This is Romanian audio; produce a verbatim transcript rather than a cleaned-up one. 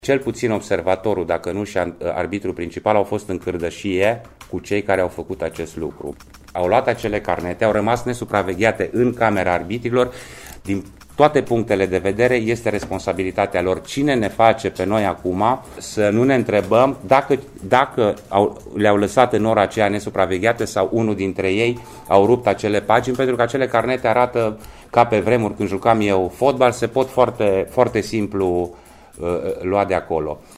Cel puțin observatorul, dacă nu și arbitrul principal, au fost în cârdășie cu cei care au făcut acest lucru. Au luat acele carnete, au rămas nesupravegheate în camera arbitrilor. Din toate punctele de vedere este responsabilitatea lor. Cine ne face pe noi acum să nu ne întrebăm dacă, dacă au, le-au lăsat în ora aceea nesupravegheate sau unul dintre ei au rupt acele pagini, pentru că acele carnete arată ca pe vremuri când jucam eu fotbal, se pot foarte, foarte simplu uh, lua de acolo.